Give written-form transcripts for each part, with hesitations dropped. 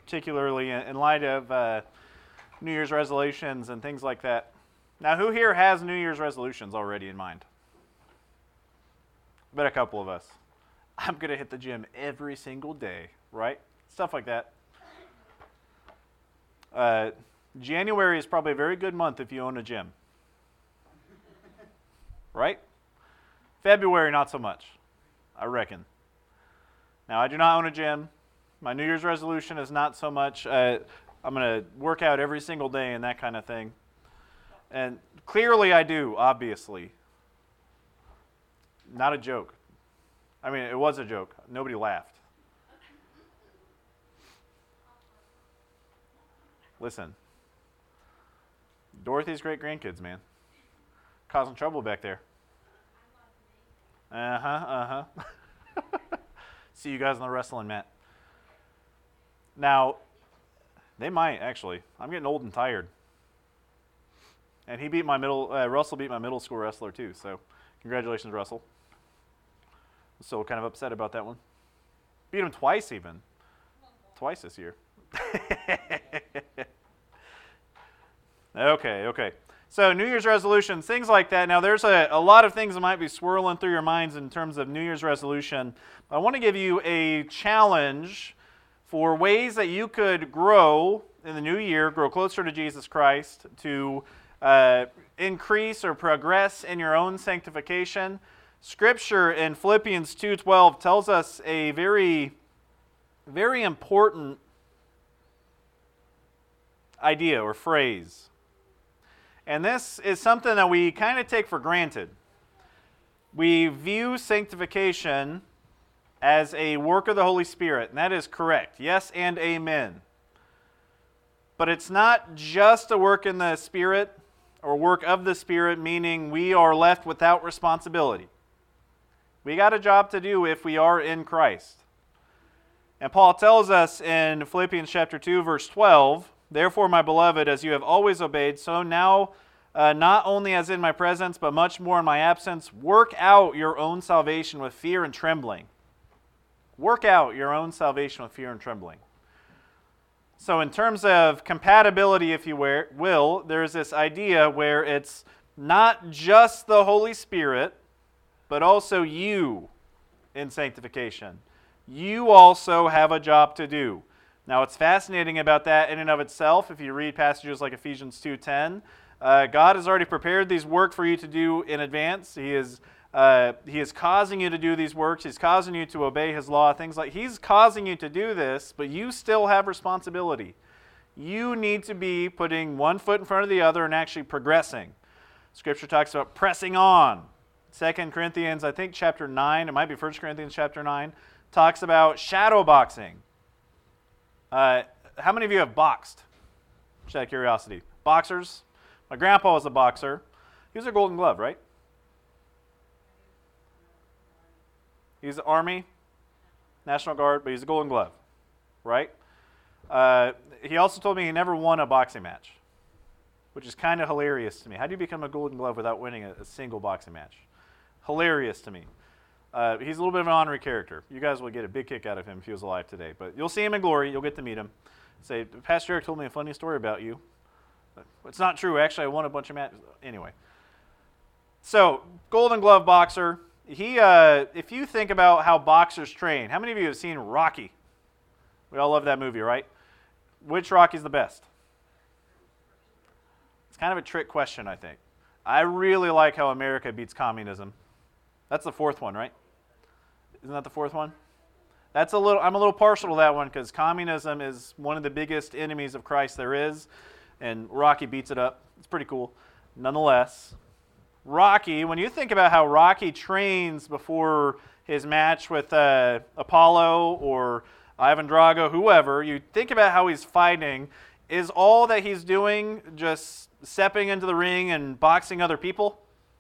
particularly in light of New Year's resolutions and things like that. Now, who here has New Year's resolutions already in mind? I bet a couple of us. I'm going to hit the gym every single day, right? Stuff like that. January is probably a very good month if you own a gym. Right? February, not so much, I reckon. Now, I do not own a gym. My New Year's resolution is not so much, I'm going to work out every single day and that kind of thing. And clearly I do, obviously. Not a joke. I mean, it was a joke. Nobody laughed. Listen. Dorothy's great-grandkids, man. Causing trouble back there. See you guys on the wrestling mat. Now, they might, actually. I'm getting old and tired. And he beat Russell beat my middle school wrestler, too. So, congratulations, Russell. I'm still kind of upset about that one. Beat him twice, even. Twice this year. Okay. So New Year's resolutions, things like that. Now, there's a lot of things that might be swirling through your minds in terms of New Year's resolution. I want to give you a challenge for ways that you could grow in the new year, grow closer to Jesus Christ, to increase or progress in your own sanctification. Scripture in Philippians 2:12 tells us a very, very important idea or phrase. And this is something that we kind of take for granted. We view sanctification as a work of the Holy Spirit, and that is correct. Yes and amen. But it's not just a work in the Spirit or work of the Spirit, meaning we are left without responsibility. We got a job to do if we are in Christ. And Paul tells us in Philippians chapter 2, verse 12, "Therefore, my beloved, as you have always obeyed, so now, not only as in my presence, but much more in my absence, work out your own salvation with fear and trembling." Work out your own salvation with fear and trembling. So in terms of compatibility, if you will, there's this idea where it's not just the Holy Spirit, but also you in sanctification. You also have a job to do. Now, what's fascinating about that in and of itself, if you read passages like Ephesians 2:10, God has already prepared these work for you to do in advance. He is causing you to do these works. He's causing you to obey His law. Things like He's causing you to do this, but you still have responsibility. You need to be putting one foot in front of the other and actually progressing. Scripture talks about pressing on. 2 Corinthians, I think chapter 9, it might be 1 Corinthians chapter 9, talks about shadow boxing. How many of you have boxed? Just out of curiosity. Boxers? My grandpa was a boxer. He was a Golden Glove, right? He's the Army, National Guard, but he's a Golden Glove, right? He also told me he never won a boxing match, which is kind of hilarious to me. How do you become a Golden Glove without winning a single boxing match? Hilarious to me. He's a little bit of an honorary character. You guys will get a big kick out of him if he was alive today. But you'll see him in glory. You'll get to meet him. Say, Pastor Eric told me a funny story about you. It's not true. Actually, I won a bunch of matches. Anyway. So, Golden Glove boxer. If you think about how boxers train, how many of you have seen Rocky? We all love that movie, right? Which Rocky's the best? It's kind of a trick question, I think. I really like how America beats communism. That's the fourth one, right? Isn't that the fourth one? I'm a little partial to that one because communism is one of the biggest enemies of Christ there is, and Rocky beats it up. It's pretty cool. Nonetheless, Rocky, when you think about how Rocky trains before his match with Apollo or Ivan Drago, whoever, you think about how he's fighting. Is all that he's doing just stepping into the ring and boxing other people?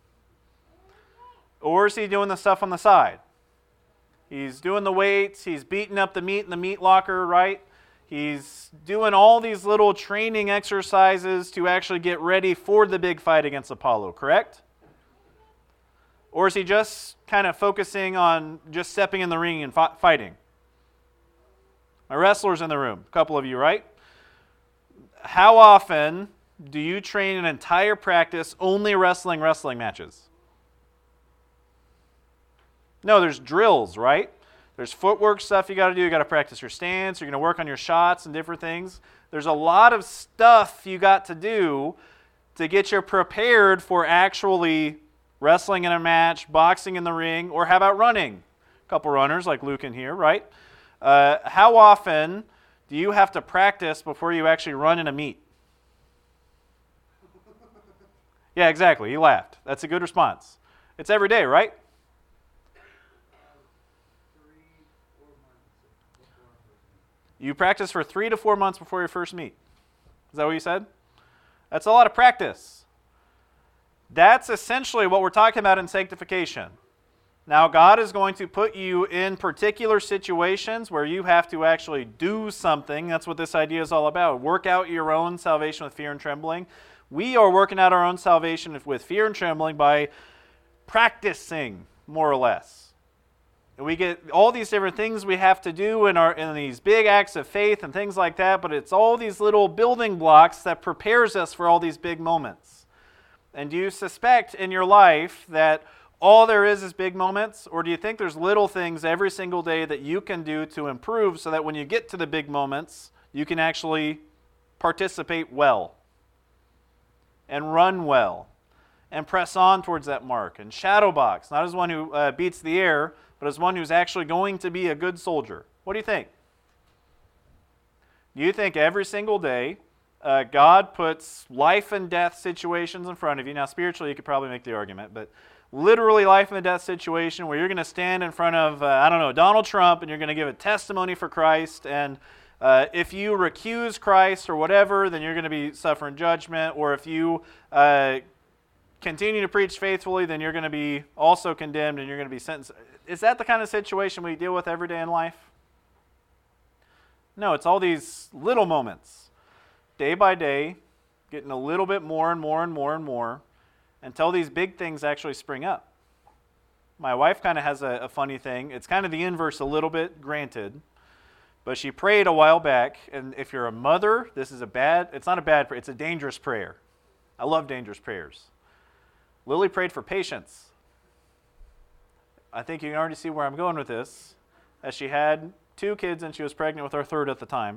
Or is he doing the stuff on the side? He's doing the weights, he's beating up the meat in the meat locker, right? He's doing all these little training exercises to actually get ready for the big fight against Apollo, correct? Or is he just kind of focusing on just stepping in the ring and fighting? My wrestlers in the room, a couple of you, right? How often do you train an entire practice only wrestling matches? No, there's drills, right? There's footwork stuff you got to do. You got to practice your stance. You're going to work on your shots and different things. There's a lot of stuff you got to do to get you prepared for actually wrestling in a match, boxing in the ring, or how about running? A couple runners like Luke in here, right? How often do you have to practice before you actually run in a meet? Yeah, exactly. He laughed. That's a good response. It's every day, right? You practice for 3 to 4 months before your first meet. Is that what you said? That's a lot of practice. That's essentially what we're talking about in sanctification. Now, God is going to put you in particular situations where you have to actually do something. That's what this idea is all about. Work out your own salvation with fear and trembling. We are working out our own salvation with fear and trembling by practicing, more or less. And we get all these different things we have to do in these big acts of faith and things like that, but it's all these little building blocks that prepares us for all these big moments. And do you suspect in your life that all there is big moments, or do you think there's little things every single day that you can do to improve so that when you get to the big moments, you can actually participate well and run well and press on towards that mark and shadow box, not as one who beats the air, but as one who's actually going to be a good soldier? What do you think? Do you think every single day God puts life and death situations in front of you? Now, spiritually, you could probably make the argument, but literally life and death situation where you're going to stand in front of, Donald Trump, and you're going to give a testimony for Christ, and if you recuse Christ or whatever, then you're going to be suffering judgment, or if you continue to preach faithfully, then you're going to be also condemned and you're going to be sentenced. Is that the kind of situation we deal with every day in life? No, it's all these little moments, day by day, getting a little bit more and more and more and more, until these big things actually spring up. My wife kind of has a funny thing. It's kind of the inverse a little bit, granted, but she prayed a while back, and if you're a mother, it's not a bad prayer, it's a dangerous prayer. I love dangerous prayers. Lily prayed for patience. I think you can already see where I'm going with this, as she had 2 kids and she was pregnant with her 3rd at the time.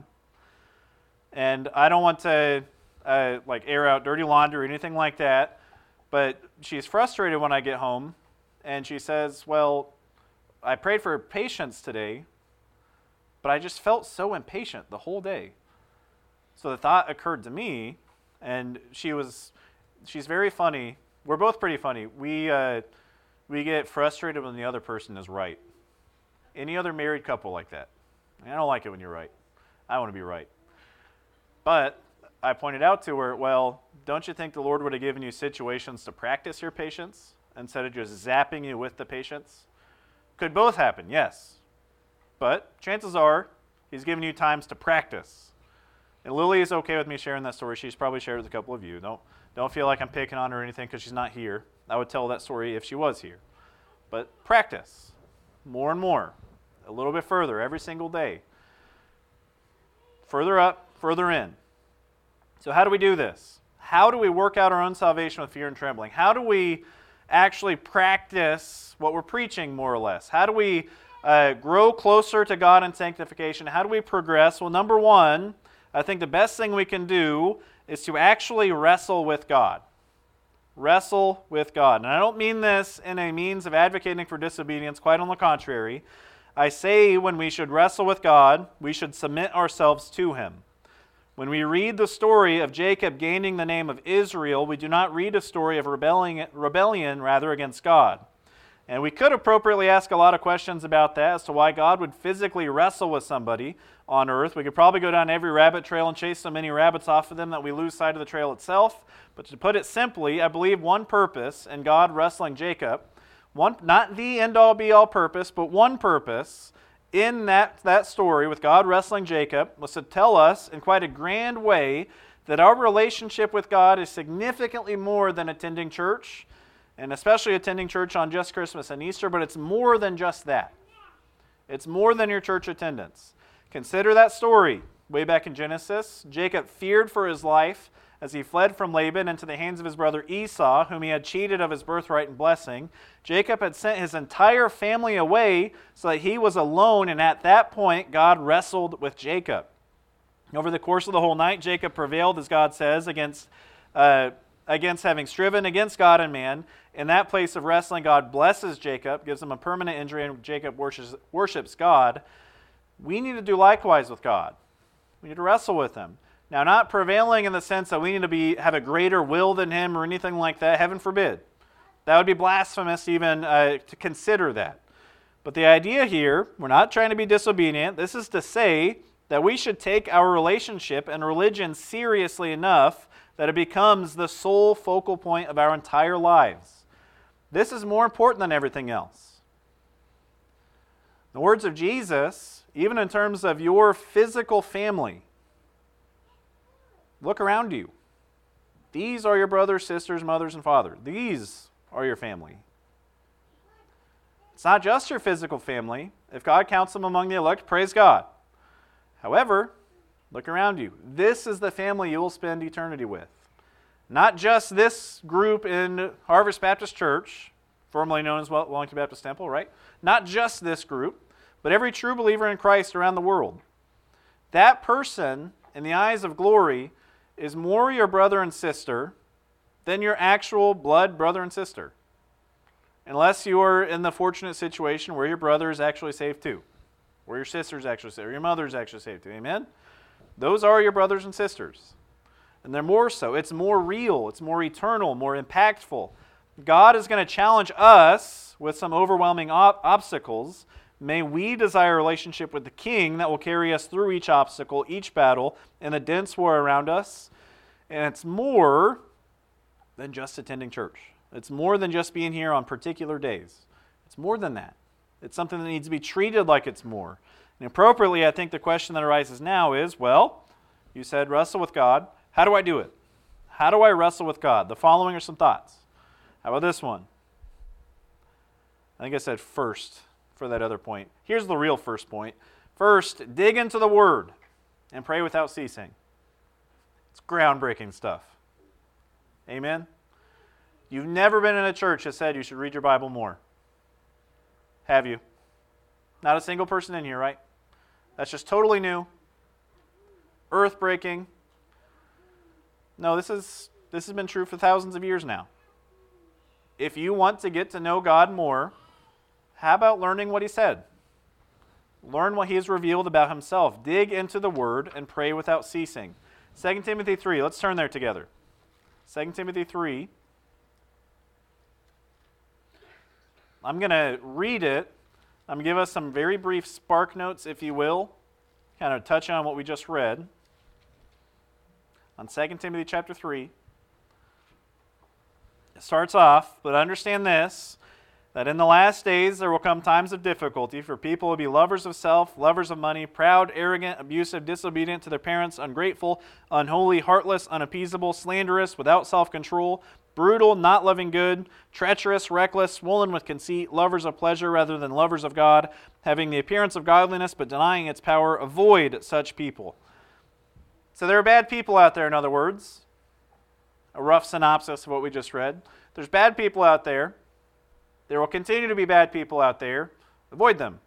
And I don't want to air out dirty laundry or anything like that, but she's frustrated when I get home, and she says, well, I prayed for patience today, but I just felt so impatient the whole day. So the thought occurred to me, and she's very funny. We're both pretty funny. We get frustrated when the other person is right. Any other married couple like that? I don't like it when you're right. I want to be right. But I pointed out to her, well, don't you think the Lord would have given you situations to practice your patience instead of just zapping you with the patience? Could both happen, yes. But chances are He's given you times to practice. And Lily is okay with me sharing that story. She's probably shared it with a couple of you. Don't feel like I'm picking on her or anything because she's not here. I would tell that story if she was here. But practice more and more, a little bit further every single day. Further up, further in. So how do we do this? How do we work out our own salvation with fear and trembling? How do we actually practice what we're preaching, more or less? How do we grow closer to God in sanctification? How do we progress? Well, number one, I think the best thing we can do is to actually wrestle with God. Wrestle with God. And I don't mean this in a means of advocating for disobedience, quite on the contrary. I say when we should wrestle with God, we should submit ourselves to Him. When we read the story of Jacob gaining the name of Israel, we do not read a story of rebellion against God. And we could appropriately ask a lot of questions about that as to why God would physically wrestle with somebody on earth. We could probably go down every rabbit trail and chase so many rabbits off of them that we lose sight of the trail itself. But to put it simply, I believe one purpose in God wrestling Jacob, not the end-all be-all purpose, but one purpose in that story with God wrestling Jacob was to tell us in quite a grand way that our relationship with God is significantly more than attending church, and especially attending church on just Christmas and Easter, but it's more than just that. It's more than your church attendance. Consider that story. Way back in Genesis, Jacob feared for his life as he fled from Laban into the hands of his brother Esau, whom he had cheated of his birthright and blessing. Jacob had sent his entire family away so that he was alone, and at that point, God wrestled with Jacob. Over the course of the whole night, Jacob prevailed, as God says, against having striven against God and man. In that place of wrestling, God blesses Jacob, gives him a permanent injury, and Jacob worships God. We need to do likewise with God. We need to wrestle with him. Now, not prevailing in the sense that we need to have a greater will than him or anything like that. Heaven forbid. That would be blasphemous even to consider that. But the idea here, we're not trying to be disobedient. This is to say that we should take our relationship and religion seriously enough that it becomes the sole focal point of our entire lives. This is more important than everything else. The words of Jesus, even in terms of your physical family, look around you. These are your brothers, sisters, mothers, and fathers. These are your family. It's not just your physical family. If God counts them among the elect, praise God. However, look around you. This is the family you will spend eternity with. Not just this group in Harvest Baptist Church, formerly known as Wellington Baptist Temple, right? Not just this group, but every true believer in Christ around the world. That person, in the eyes of glory, is more your brother and sister than your actual blood brother and sister. Unless you are in the fortunate situation where your brother is actually saved too, where your sister is actually saved, or your mother is actually saved too. Amen? Those are your brothers and sisters. And they're more so. It's more real. It's more eternal, more impactful. God is going to challenge us with some overwhelming obstacles. May we desire a relationship with the King that will carry us through each obstacle, each battle, and the dense war around us. And it's more than just attending church. It's more than just being here on particular days. It's more than that. It's something that needs to be treated like it's more. And appropriately, I think the question that arises now is, well, you said wrestle with God. How do I do it? How do I wrestle with God? The following are some thoughts. How about this one? I think I said first for that other point. Here's the real first point. First, dig into the Word and pray without ceasing. It's groundbreaking stuff. Amen? You've never been in a church that said you should read your Bible more. Have you? Not a single person in here, right? That's just totally new. Earth-breaking. No, this has been true for thousands of years now. If you want to get to know God more, how about learning what He said? Learn what He has revealed about Himself. Dig into the Word and pray without ceasing. 2 Timothy 3, let's turn there together. 2 Timothy 3. I'm going to read it. I'm going to give us some very brief spark notes, if you will, kind of touch on what we just read. On 2 Timothy chapter 3, it starts off, but understand this, that in the last days there will come times of difficulty, for people will be lovers of self, lovers of money, proud, arrogant, abusive, disobedient to their parents, ungrateful, unholy, heartless, unappeasable, slanderous, without self-control, brutal, not loving good, treacherous, reckless, swollen with conceit, lovers of pleasure rather than lovers of God, having the appearance of godliness but denying its power. Avoid such people. So there are bad people out there, in other words. A rough synopsis of what we just read. There's bad people out there. There will continue to be bad people out there. Avoid them.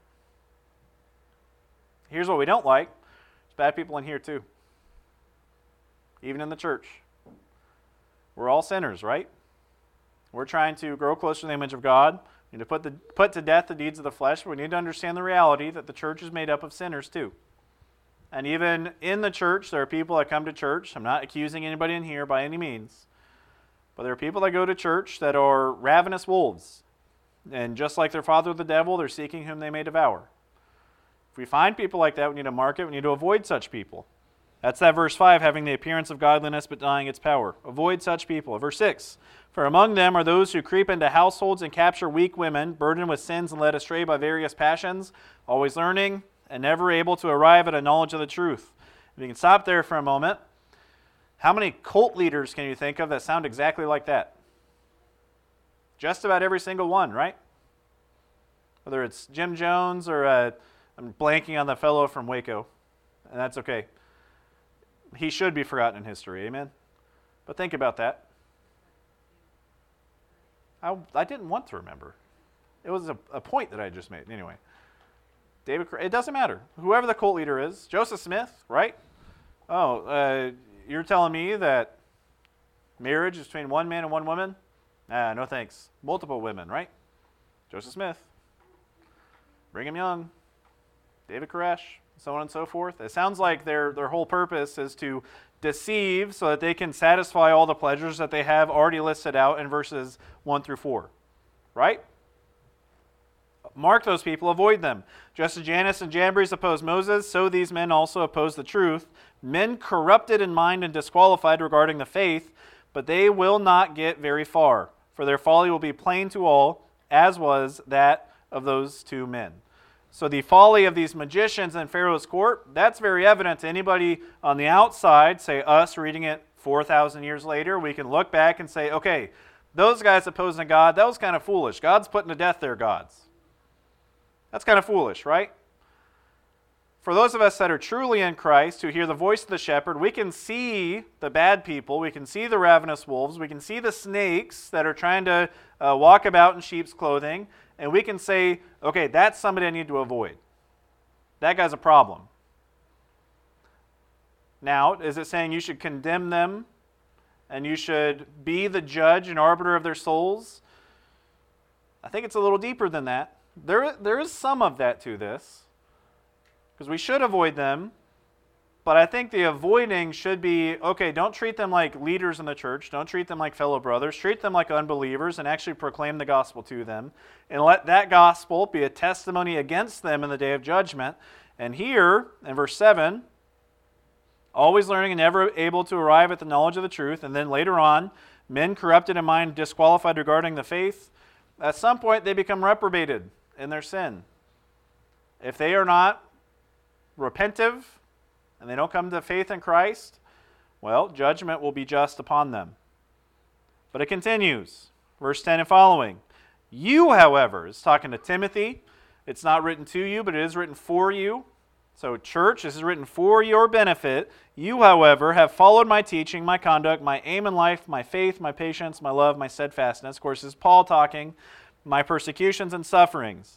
Here's what we don't like. There's bad people in here too. Even in the church. We're all sinners, right? We're trying to grow closer to the image of God. We need to put to death the deeds of the flesh. But we need to understand the reality that the church is made up of sinners too. And even in the church, there are people that come to church. I'm not accusing anybody in here by any means. But there are people that go to church that are ravenous wolves. And just like their father the devil, they're seeking whom they may devour. If we find people like that, we need to mark it. We need to avoid such people. That's that verse 5, having the appearance of godliness but denying its power. Avoid such people. Verse 6, for among them are those who creep into households and capture weak women, burdened with sins and led astray by various passions, always learning and never able to arrive at a knowledge of the truth. If you can stop there for a moment, how many cult leaders can you think of that sound exactly like that? Just about every single one, right? Whether it's Jim Jones or I'm blanking on the fellow from Waco, and that's okay. He should be forgotten in history, amen? But think about that. I didn't want to remember. It was a point that I just made. Anyway, it doesn't matter. Whoever the cult leader is, Joseph Smith, right? Oh, you're telling me that marriage is between one man and one woman? No thanks. Multiple women, right? Joseph Smith, Brigham Young, David Koresh, so on and so forth. It sounds like their whole purpose is to deceive so that they can satisfy all the pleasures that they have already listed out in verses 1 through 4. Right? Mark those people, avoid them. Just as Jannes and Jambres opposed Moses, so these men also oppose the truth. Men corrupted in mind and disqualified regarding the faith, but they will not get very far, for their folly will be plain to all, as was that of those two men. So the folly of these magicians in Pharaoh's court, that's very evident to anybody on the outside, say us reading it 4,000 years later. We can look back and say, okay, those guys opposing God, that was kind of foolish. God's putting to death their gods. That's kind of foolish, right? For those of us that are truly in Christ, who hear the voice of the shepherd, we can see the bad people, we can see the ravenous wolves, we can see the snakes that are trying to walk about in sheep's clothing, and we can say, okay, that's somebody I need to avoid. That guy's a problem. Now, is it saying you should condemn them and you should be the judge and arbiter of their souls? I think it's a little deeper than that. There is some of that to this, because we should avoid them, but I think the avoiding should be, okay, don't treat them like leaders in the church, don't treat them like fellow brothers, treat them like unbelievers and actually proclaim the gospel to them, and let that gospel be a testimony against them in the day of judgment. And here, in verse 7, always learning and never able to arrive at the knowledge of the truth, and then later on, men corrupted in mind, disqualified regarding the faith, at some point they become reprobated in their sin. If they are not repentive and they don't come to faith in Christ, well, judgment will be just upon them. But it continues, verse 10 and following. You, however, is talking to Timothy. It's not written to you, but it is written for you. So, church, this is written for your benefit. You, however, have followed my teaching, my conduct, my aim in life, my faith, my patience, my love, my steadfastness. Of course, this is Paul talking, my persecutions and sufferings.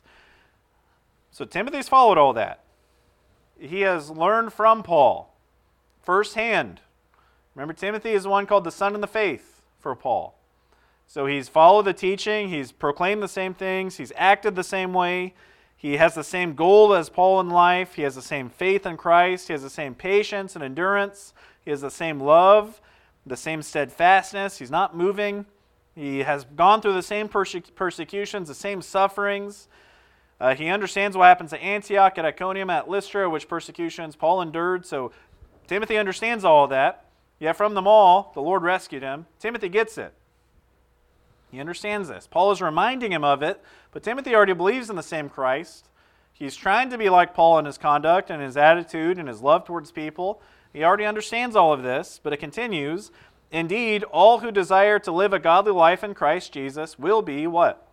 So Timothy's followed all that. He has learned from Paul firsthand. Remember, Timothy is the one called the son in the faith for Paul. So he's followed the teaching, he's proclaimed the same things, he's acted the same way, he has the same goal as Paul in life, he has the same faith in Christ, he has the same patience and endurance, he has the same love, the same steadfastness, he's not moving. He has gone through the same persecutions, the same sufferings. He understands what happens at Antioch, at Iconium, at Lystra, which persecutions Paul endured. So Timothy understands all of that. Yet from them all, the Lord rescued him. Timothy gets it. He understands this. Paul is reminding him of it, but Timothy already believes in the same Christ. He's trying to be like Paul in his conduct and his attitude and his love towards people. He already understands all of this, but it continues. Indeed, all who desire to live a godly life in Christ Jesus will be what?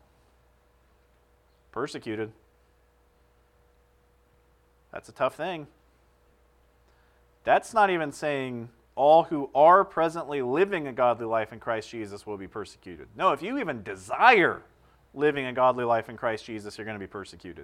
Persecuted. That's a tough thing. That's not even saying all who are presently living a godly life in Christ Jesus will be persecuted. No, if you even desire living a godly life in Christ Jesus, you're going to be persecuted.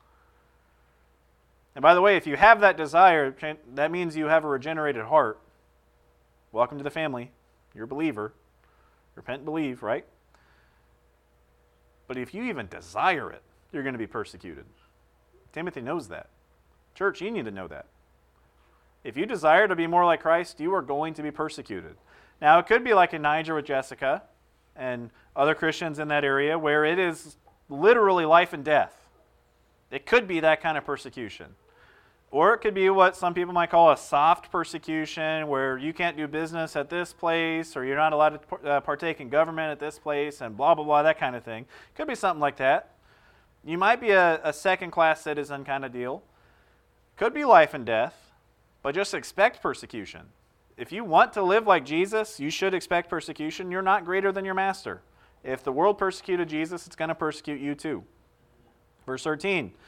And by the way, if you have that desire, that means you have a regenerated heart. Welcome to the family. You're a believer. Repent and believe, right? But if you even desire it, you're going to be persecuted. Timothy knows that. Church, you need to know that. If you desire to be more like Christ, you are going to be persecuted. Now, it could be like in Niger with Jessica and other Christians in that area where it is literally life and death. It could be that kind of persecution. Or it could be what some people might call a soft persecution, where you can't do business at this place, or you're not allowed to partake in government at this place, and blah, blah, blah, that kind of thing. Could be something like that. You might be a second-class citizen kind of deal. Could be life and death, but just expect persecution. If you want to live like Jesus, you should expect persecution. You're not greater than your master. If the world persecuted Jesus, it's going to persecute you too. Verse 13.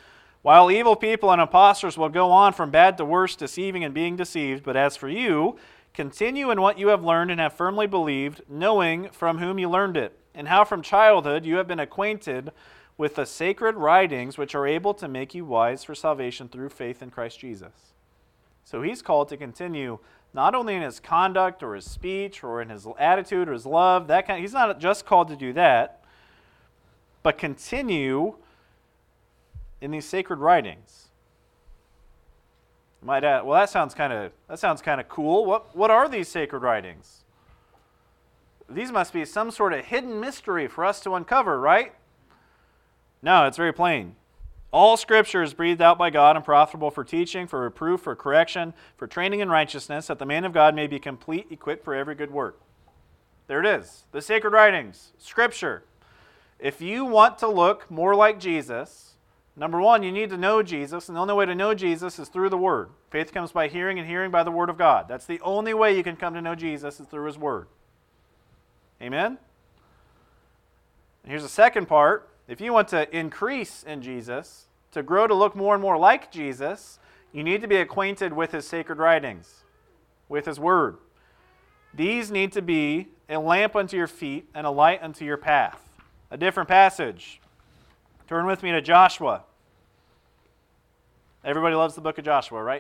While evil people and impostors will go on from bad to worse, deceiving and being deceived, but as for you, continue in what you have learned and have firmly believed, knowing from whom you learned it, and how from childhood you have been acquainted with the sacred writings which are able to make you wise for salvation through faith in Christ Jesus. So he's called to continue not only in his conduct or his speech or in his attitude or his love, he's not just called to do that, but continue in these sacred writings. You might add, well, that sounds kind of cool. What are these sacred writings? These must be some sort of hidden mystery for us to uncover, right? No, it's very plain. All Scripture is breathed out by God and profitable for teaching, for reproof, for correction, for training in righteousness, that the man of God may be complete, equipped for every good work. There it is. The sacred writings, Scripture. If you want to look more like Jesus, number one, you need to know Jesus, and the only way to know Jesus is through the Word. Faith comes by hearing, and hearing by the Word of God. That's the only way you can come to know Jesus is through His Word. Amen? And here's the second part. If you want to increase in Jesus, to grow to look more and more like Jesus, you need to be acquainted with His sacred writings, with His Word. These need to be a lamp unto your feet and a light unto your path. A different passage. Turn with me to Joshua. Everybody loves the book of Joshua, right?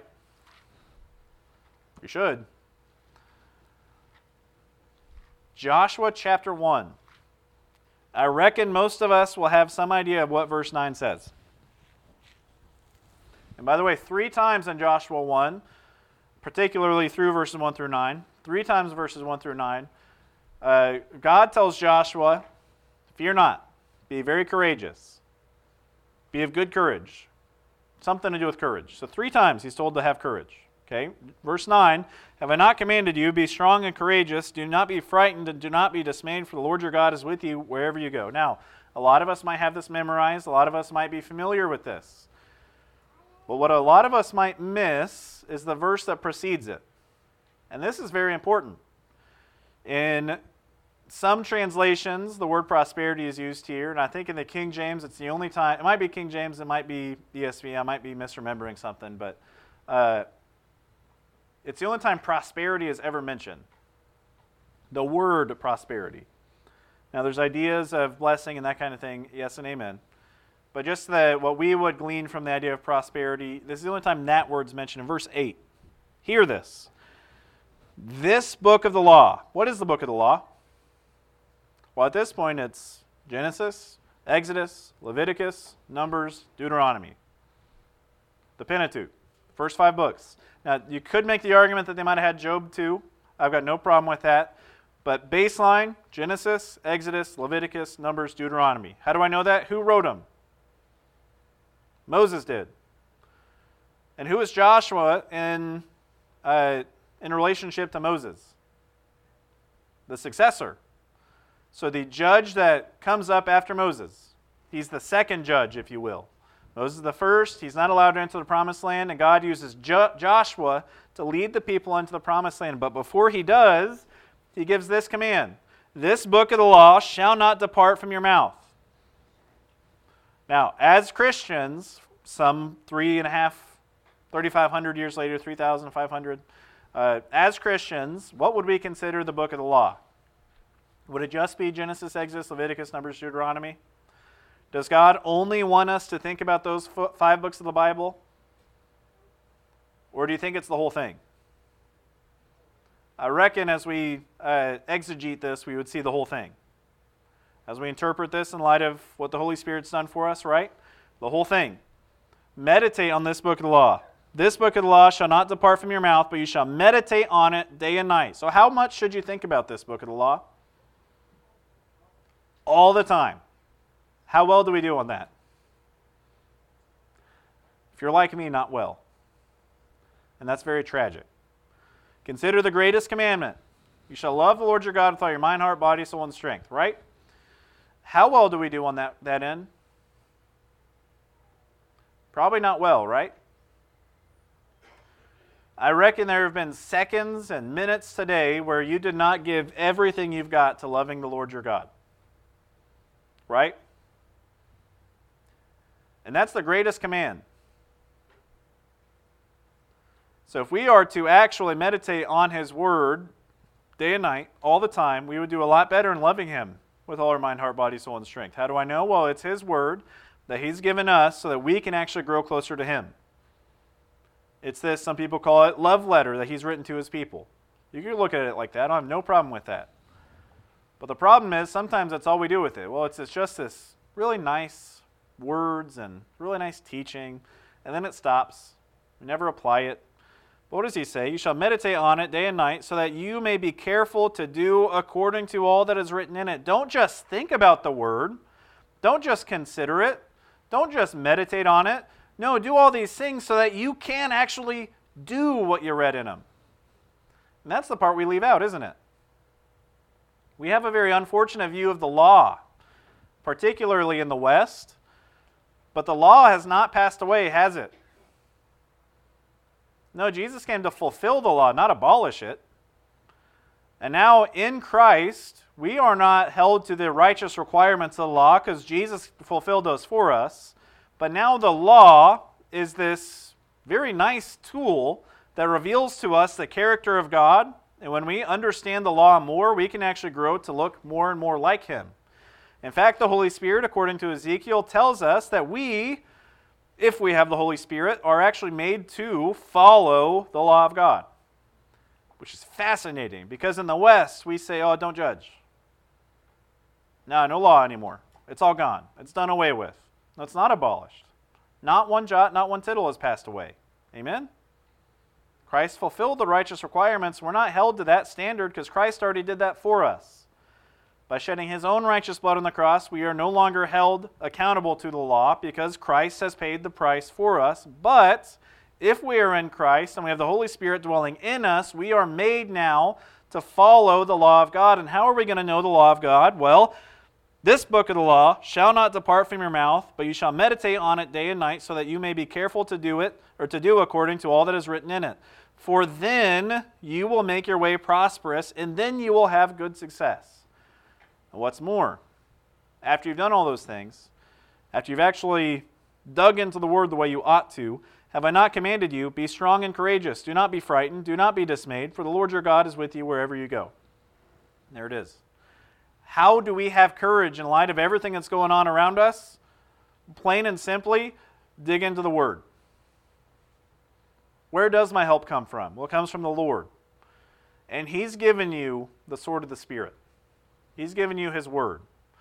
You should. Joshua chapter 1. I reckon most of us will have some idea of what verse 9 says. And by the way, 3 times in Joshua 1, particularly through verses 1 through 9, 3 times verses 1 through 9, God tells Joshua, fear not, be very courageous, be of good courage. Something to do with courage. So 3 times he's told to have courage. Okay, verse 9, have I not commanded you, be strong and courageous, do not be frightened and do not be dismayed, for the Lord your God is with you wherever you go. Now, a lot of us might have this memorized, a lot of us might be familiar with this. But what a lot of us might miss is the verse that precedes it. And this is very important. In some translations, the word prosperity is used here, and I think in the King James, it's the only time, it might be King James, it might be ESV, I might be misremembering something, but it's the only time prosperity is ever mentioned. The word prosperity. Now, there's ideas of blessing and that kind of thing, yes and amen. But just what we would glean from the idea of prosperity, this is the only time that word's mentioned in verse 8. Hear this. This book of the law. What is the book of the law? Well, at this point, it's Genesis, Exodus, Leviticus, Numbers, Deuteronomy. The Pentateuch. First 5 books. Now, you could make the argument that they might have had Job too. I've got no problem with that. But baseline, Genesis, Exodus, Leviticus, Numbers, Deuteronomy. How do I know that? Who wrote them? Moses did. And who is Joshua in relationship to Moses? The successor. So the judge that comes up after Moses. He's the second judge, if you will. Moses is the first. He's not allowed to enter the promised land, and God uses Joshua to lead the people into the promised land. But before he does, he gives this command. This book of the law shall not depart from your mouth. Now, as Christians, some 3,500 years later, 3,500, as Christians, what would we consider the book of the law? Would it just be Genesis, Exodus, Leviticus, Numbers, Deuteronomy? Does God only want us to think about those 5 books of the Bible? Or do you think it's the whole thing? I reckon as we exegete this, we would see the whole thing. As we interpret this in light of what the Holy Spirit's done for us, right? The whole thing. Meditate on this book of the law. This book of the law shall not depart from your mouth, but you shall meditate on it day and night. So how much should you think about this book of the law? All the time. How well do we do on that? If you're like me, not well. And that's very tragic. Consider the greatest commandment. You shall love the Lord your God with all your mind, heart, body, soul, and strength, right? How well do we do on that end? Probably not well, right? I reckon there have been seconds and minutes today where you did not give everything you've got to loving the Lord your God. Right? And that's the greatest command. So if we are to actually meditate on His Word day and night, all the time, we would do a lot better in loving Him with all our mind, heart, body, soul, and strength. How do I know? Well, it's His Word that He's given us so that we can actually grow closer to Him. It's this, some people call it, love letter that He's written to His people. You can look at it like that. I have no problem with that. But the problem is, sometimes that's all we do with it. Well, it's just this really nice words and really nice teaching, and then it stops. We never apply it. But what does He say? You shall meditate on it day and night, so that you may be careful to do according to all that is written in it. Don't just think about the Word. Don't just consider it. Don't just meditate on it. No, do all these things so that you can actually do what you read in them. And that's the part we leave out, isn't it? We have a very unfortunate view of the law, particularly in the West. But the law has not passed away, has it? No, Jesus came to fulfill the law, not abolish it. And now in Christ, we are not held to the righteous requirements of the law because Jesus fulfilled those for us. But now the law is this very nice tool that reveals to us the character of God. And when we understand the law more, we can actually grow to look more and more like Him. In fact, the Holy Spirit, according to Ezekiel, tells us that we, if we have the Holy Spirit, are actually made to follow the law of God. Which is fascinating, because in the West, we say, oh, don't judge. No law anymore. It's all gone. It's done away with. No, it's not abolished. Not one jot, not one tittle has passed away. Amen? Christ fulfilled the righteous requirements. We're not held to that standard because Christ already did that for us. By shedding His own righteous blood on the cross, we are no longer held accountable to the law because Christ has paid the price for us. But if we are in Christ and we have the Holy Spirit dwelling in us, we are made now to follow the law of God. And how are we going to know the law of God? Well, this book of the law shall not depart from your mouth, but you shall meditate on it day and night, so that you may be careful to do it, or to do according to all that is written in it. For then you will make your way prosperous, and then you will have good success. And what's more, after you've done all those things, after you've actually dug into the Word the way you ought to, have I not commanded you, be strong and courageous, do not be frightened, do not be dismayed, for the Lord your God is with you wherever you go. And there it is. How do we have courage in light of everything that's going on around us? Plain and simply, dig into the Word. Where does my help come from? Well, it comes from the Lord. And He's given you the sword of the Spirit. He's given you His Word.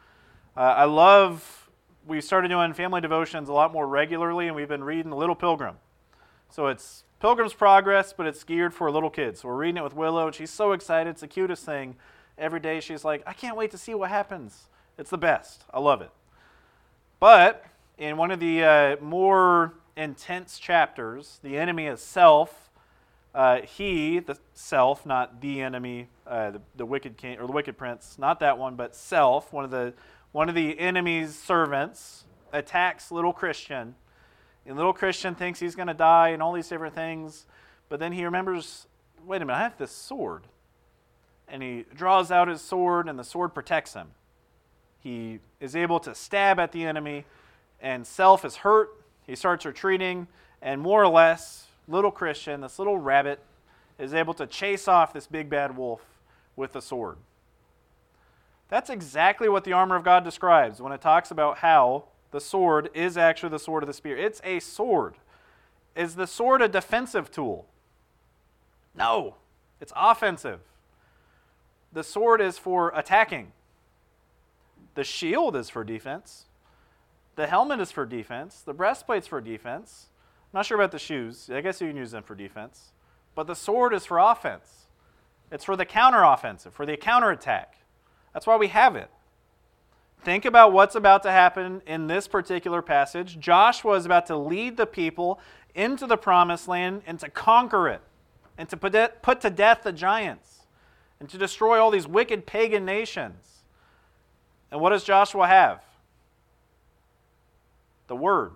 We started doing family devotions a lot more regularly, and we've been reading The Little Pilgrim. So it's Pilgrim's Progress, but it's geared for little kids. So we're reading it with Willow, and she's so excited. It's the cutest thing. Every day she's like, I can't wait to see what happens. It's the best. I love it. But in one of the more intense chapters, the enemy is self. The self, not the enemy, the wicked king or the wicked prince, not that one, but self. One of the enemy's servants attacks little Christian, and little Christian thinks he's going to die and all these different things. But then he remembers, wait a minute, I have this sword. And he draws out his sword, and the sword protects him. He is able to stab at the enemy, and self is hurt. He starts retreating, and more or less, little Christian, this little rabbit, is able to chase off this big bad wolf with the sword. That's exactly what the armor of God describes when it talks about how the sword is actually the sword of the Spirit. It's a sword. Is the sword a defensive tool? No, it's offensive. The sword is for attacking. The shield is for defense. The helmet is for defense. The breastplate's for defense. I'm not sure about the shoes. I guess you can use them for defense. But the sword is for offense. It's for the counteroffensive, for the counterattack. That's why we have it. Think about what's about to happen in this particular passage. Joshua is about to lead the people into the promised land and to conquer it and to put to death the giants and to destroy all these wicked pagan nations. And what does Joshua have? The Word.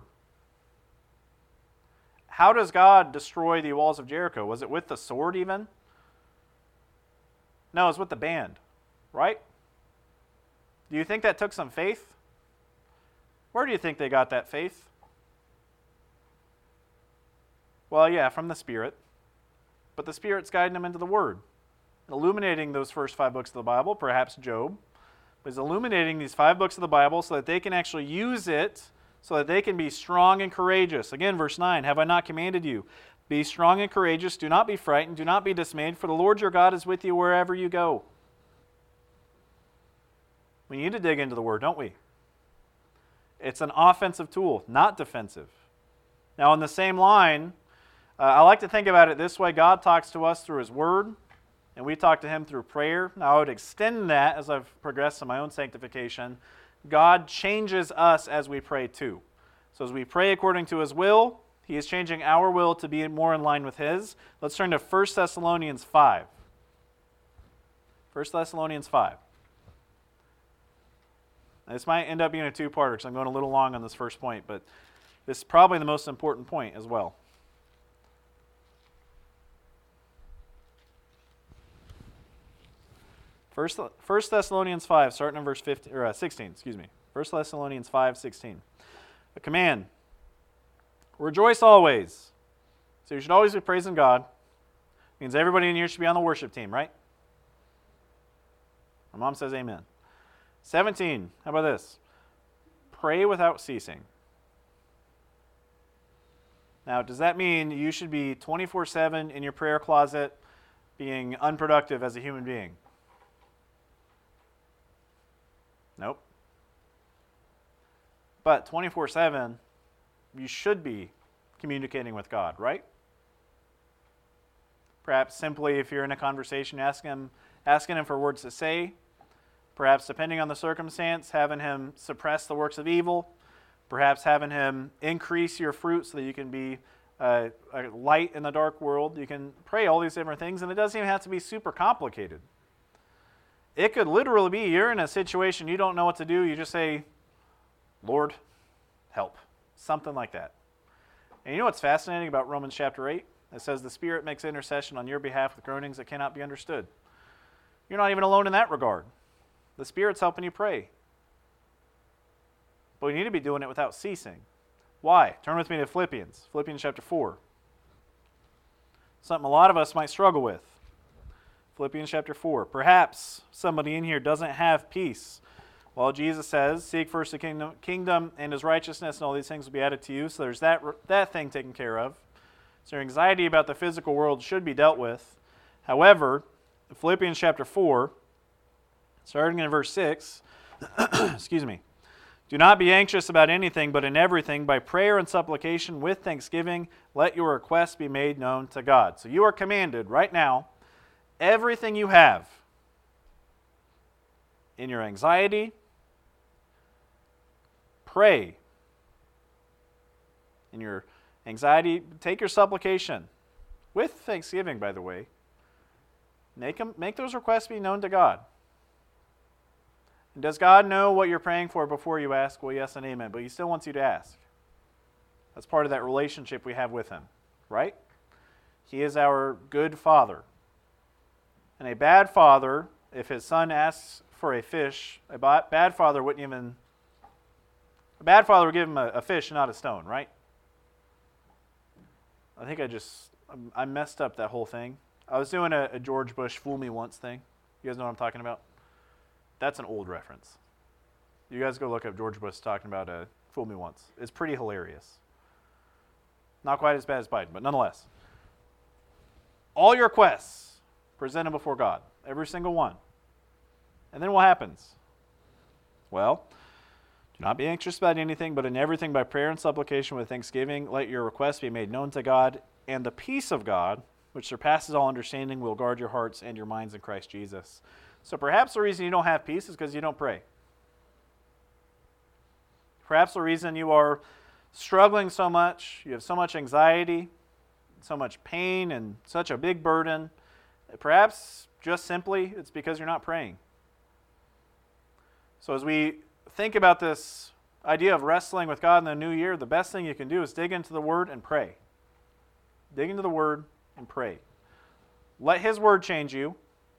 How does God destroy the walls of Jericho? Was it with the sword even? No, it was with the band, right? Do you think that took some faith? Where do you think they got that faith? Well, yeah, from the Spirit. but the Spirit's guiding them into the Word, illuminating those first 5 books of the Bible, perhaps Job, but he's illuminating these 5 books of the Bible so that they can actually use it, so that they can be strong and courageous. Again, verse 9, have I not commanded you? Be strong and courageous, do not be frightened, do not be dismayed, for the Lord your God is with you wherever you go. We need to dig into the Word, don't we? It's an offensive tool, not defensive. Now, in the same line, I like to think about it this way. God talks to us through His Word, and we talk to Him through prayer. Now, I would extend that as I've progressed in my own sanctification. God changes us as we pray too. So as we pray according to His will, He is changing our will to be more in line with His. Let's turn to 1 Thessalonians 5. 1 Thessalonians 5. This might end up being a two-parter because I'm going a little long on this first point, but this is probably the most important point as well. 1 Thessalonians 5, starting in verse 16. 1 Thessalonians 5:16. A command. Rejoice always. So you should always be praising God. Means everybody in here should be on the worship team, right? My mom says amen. 17, how about this? Pray without ceasing. Now, does that mean you should be 24/7 in your prayer closet being unproductive as a human being? Nope. But 24/7, you should be communicating with God, right? Perhaps simply, if you're in a conversation, asking him for words to say. Perhaps, depending on the circumstance, having Him suppress the works of evil. Perhaps having Him increase your fruit so that you can be a light in the dark world. You can pray all these different things, and it doesn't even have to be super complicated. It could literally be you're in a situation you don't know what to do. You just say, Lord, help. Something like that. And you know what's fascinating about Romans chapter 8? It says the Spirit makes intercession on your behalf with groanings that cannot be understood. You're not even alone in that regard. The Spirit's helping you pray. But we need to be doing it without ceasing. Why? Turn with me to Philippians. Philippians chapter 4. Something a lot of us might struggle with. Philippians chapter 4. Perhaps somebody in here doesn't have peace. Well, Jesus says, seek first the kingdom and His righteousness, and all these things will be added to you. So there's that thing taken care of. So your anxiety about the physical world should be dealt with. However, Philippians chapter 4, starting in verse 6, excuse me, do not be anxious about anything, but in everything, by prayer and supplication with thanksgiving, let your requests be made known to God. So you are commanded right now, everything you have in your anxiety, pray. In your anxiety, take your supplication with thanksgiving, by the way. Make those requests be known to God. And does God know what you're praying for before you ask? Well, yes and amen, but He still wants you to ask. That's part of that relationship we have with Him, right? He is our good Father. And a bad father, if his son asks for a fish, a bad father would give him a fish, not a stone, right? I think I messed up that whole thing. I was doing a George Bush fool me once thing. You guys know what I'm talking about? That's an old reference. You guys go look up George Bush talking about fool me once. It's pretty hilarious. Not quite as bad as Biden, but nonetheless. All your requests presented before God. Every single one. And then what happens? Well, do not be anxious about anything, but in everything by prayer and supplication with thanksgiving, let your requests be made known to God, and the peace of God, which surpasses all understanding, will guard your hearts and your minds in Christ Jesus. So perhaps the reason you don't have peace is because you don't pray. Perhaps the reason you are struggling so much, you have so much anxiety, so much pain, and such a big burden, perhaps just simply it's because you're not praying. So as we think about this idea of wrestling with God in the new year, the best thing you can do is dig into the Word and pray. Dig into the Word and pray. Let His Word change you.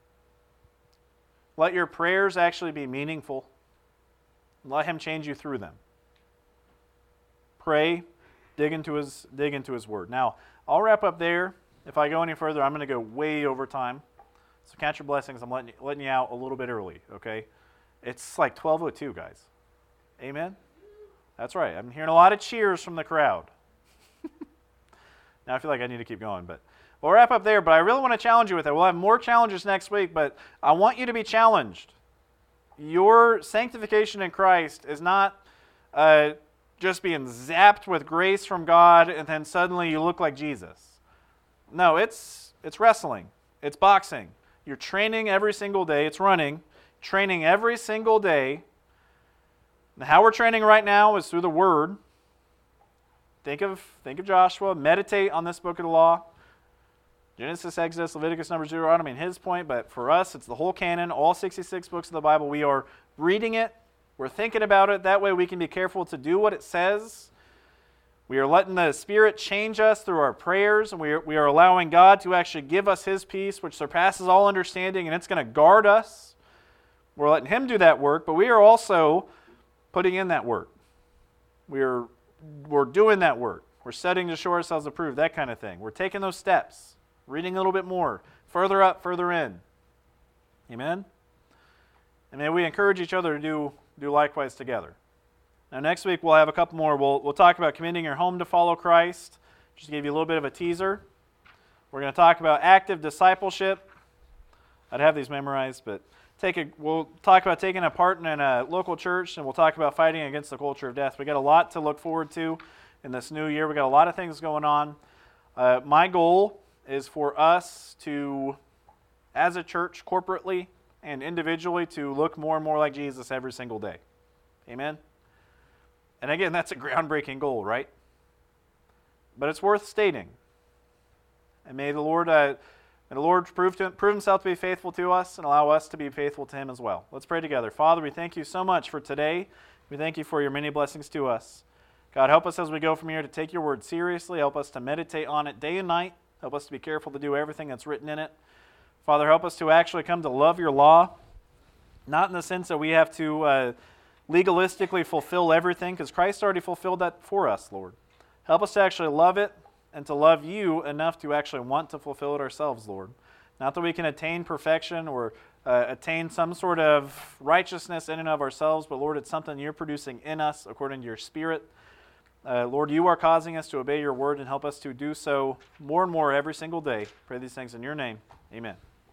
Let your prayers actually be meaningful. Let Him change you through them. Pray, dig into His Word. Now, I'll wrap up there. If I go any further, I'm going to go way over time. So count your blessings. I'm letting you out a little bit early, okay? It's like 12:02, guys. Amen? That's right. I'm hearing a lot of cheers from the crowd. Now I feel like I need to keep going, but we'll wrap up there. But I really want to challenge you with it. We'll have more challenges next week, but I want you to be challenged. Your sanctification in Christ is not just being zapped with grace from God and then suddenly you look like Jesus. No, it's wrestling. It's boxing. You're training every single day. It's running. Training every single day. And how we're training right now is through the Word. Think of Joshua. Meditate on this book of the law. Genesis, Exodus, Leviticus, Numbers, Deuteronomy, and his point. But for us, it's the whole canon, all 66 books of the Bible. We are reading it. We're thinking about it. That way we can be careful to do what it says. We are letting the Spirit change us through our prayers. And we are allowing God to actually give us His peace, which surpasses all understanding, and it's going to guard us. We're letting Him do that work, but we are also putting in that work. We're doing that work. We're studying to show ourselves approved, that kind of thing. We're taking those steps, reading a little bit more, further up, further in. Amen? And may we encourage each other to do likewise together. Now next week we'll have a couple more. We'll talk about committing your home to follow Christ. Just to give you a little bit of a teaser. We're going to talk about active discipleship. I'd have these memorized, but we'll talk about taking a part in a local church, and we'll talk about fighting against the culture of death. We got a lot to look forward to in this new year. We got a lot of things going on. My goal is for us to, as a church, corporately and individually, to look more and more like Jesus every single day. Amen? And again, that's a groundbreaking goal, right? But it's worth stating. And may the Lord prove Himself to be faithful to us and allow us to be faithful to Him as well. Let's pray together. Father, we thank You so much for today. We thank You for Your many blessings to us. God, help us as we go from here to take Your word seriously. Help us to meditate on it day and night. Help us to be careful to do everything that's written in it. Father, help us to actually come to love Your law, not in the sense that we have to legalistically fulfill everything, because Christ already fulfilled that for us, Lord. Help us to actually love it and to love You enough to actually want to fulfill it ourselves, Lord. Not that we can attain perfection or attain some sort of righteousness in and of ourselves, but Lord, it's something You're producing in us according to Your Spirit. Lord, You are causing us to obey Your word, and help us to do so more and more every single day. Pray these things in Your name. Amen.